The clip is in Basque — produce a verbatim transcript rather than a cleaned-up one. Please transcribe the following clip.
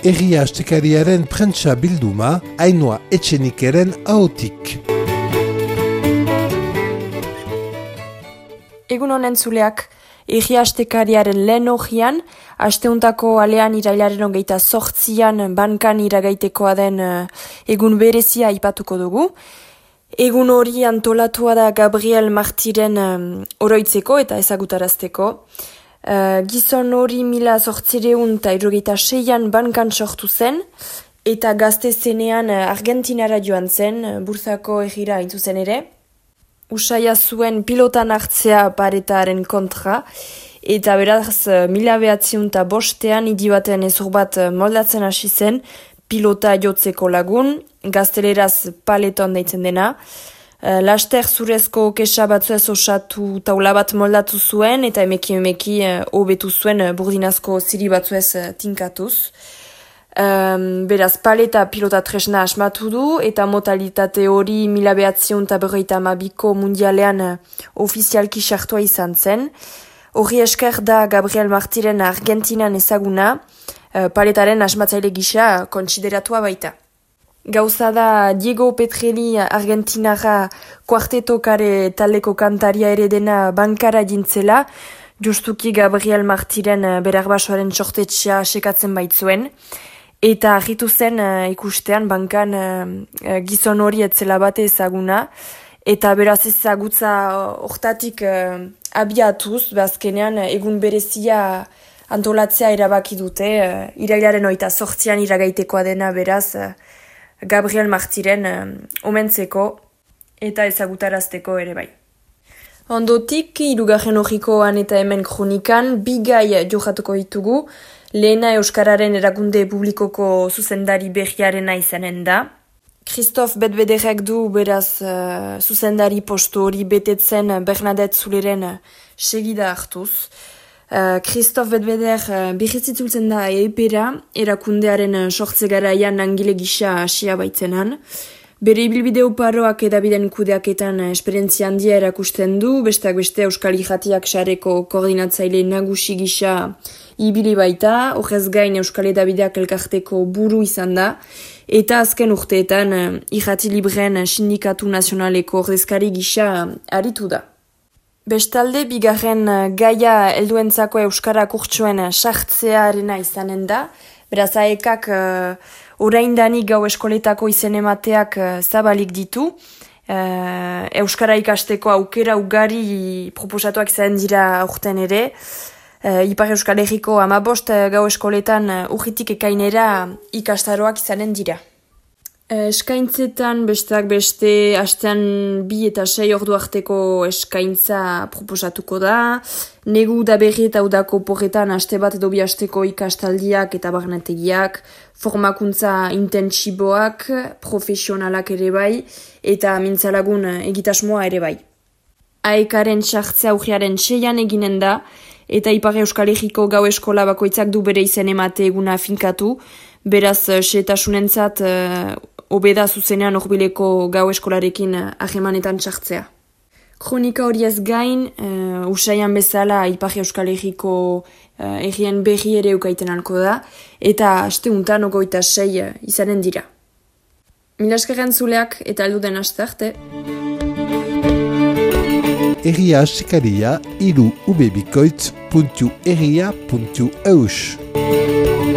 Egia astekariaren prentsa bilduma, Ainhoa Etxenikeren ahotik. Egun honen zuleak, Egia astekariaren lehen hogian, asteuntako alean irailaren hogeita sortzian bankan iragaitekoa den uh, egun berezia aipatuko dugu. Egun hori antolatua da Gabriel Martiren um, oroitzeko eta ezagutarazteko. Uh, gizon hori mila zortzireun eta irogeita seian bankan sortu zen, eta gazte zenean uh, Argentinara joan zen, uh, burzako egira hain zuzen ere. Usaia zuen pilotan hartzea paretaren kontra, eta beraz uh, mila behatziun eta bostean idibaten ezur bat uh, moldatzen hasi zen, pilota jotzeko lagun, gazteleraz paleton deitzen dena. Uh, laster zurezko kesa batzuez osatu taula bat moldatu zuen eta emeki emeki hobetu uh, zuen uh, burdinazko ziri batzuez uh, tinkatuz. Um, beraz, paleta pilota tresna asmatu du eta modalitate hori mila behatziun eta berrogeita hamabiko mundialean uh, ofizialki sartua izan zen. Horri esker da Gabriel Martiren Argentinan ezaguna, uh, paletaren asmatzaile gisa kontsideratua baita. Gauza da Diego Petrelli Argentinara kuartetokare taldeko kantaria ere dena bankara jintzela, justuki Gabriel Martiren berarbasoaren sortetxea sekatzen baitzuen, eta argitu zen uh, ikustean bankan uh, gizon hori etzela bate ezaguna, eta beraz ezagutza hortatik uh, abiatuz, bazkenean egun berezia antolatzea erabaki dute, uh, irailaren oita sortzian iragaitekoa dena beraz, uh, Gabriel Martiren um, omentzeko eta ezagutarazteko ere bai. Ondotik, hirugarren horrikoan eta hemen kronikan, bi gai johatuko ditugu, lehena Euskararen erakunde publikoko zuzendari berriarena izanen da. Christophe Betbederrek du beraz uh, zuzendari postu hori betetzen Bernadette Zuleren uh, segida hartuz. Uh, Christophe Betbeder uh, birrizitzultzen da eepera, erakundearen uh, sortze garaian angile gisa hasia baitzenan. Bere ibilbide oparoak edabiden kudeaketan uh, esperientzia handia erakusten du, besteak beste Euskal Irratiak sareko koordinatzaile nagusi gisa ibili baita, horrez gain Euskal Edabideak elkarteko buru izan da, eta azken urteetan uh, Irrati Libren sindikatu nazionaleko ordezkari gisa uh, aritu da. Bestalde, bigarren gaia helduentzako Euskara kurtsuen sartzearena izanen da. Beraz, aekak uh, oraindanik gau eskoletako izen emateak uh, zabalik ditu. Uh, Euskara ikasteko aukera ugari proposatuak izan dira aurten ere. Uh, Ipar Euskal Herriko amabost uh, gau eskoletan uh, urritik ekainera ikastaroak izanen dira. Eskaintzetan besteak beste astean bi eta sei ordu arteko eskaintza proposatuko da. Negu da berri eta udako porretan aste bat edo bi asteko ikastaldiak eta barnetegiak, formakuntza intentsiboak, profesionalak ere bai, eta mintzalagun egitasmoa ere bai. Aekaren sartzea urriaren seian eginen da, eta Ipar Euskal Herriko gau eskola bakoitzak du bere izen emate eguna finkatu, beraz xehetasunentzat uh, obeda zuzenean horbileko gau eskolarekin ahemanetan txartzea. Kronika horiez gain, uh, usaian bezala Ipar Euskal Herriko uh, errien berri ere ukaiten alko da, eta asteuntan ogoita sei uh, izanen dira. Milaskerren zuleak eta aldu den aste arte. Egia astekaria iru ubebikoitz puntu egia puntu eus.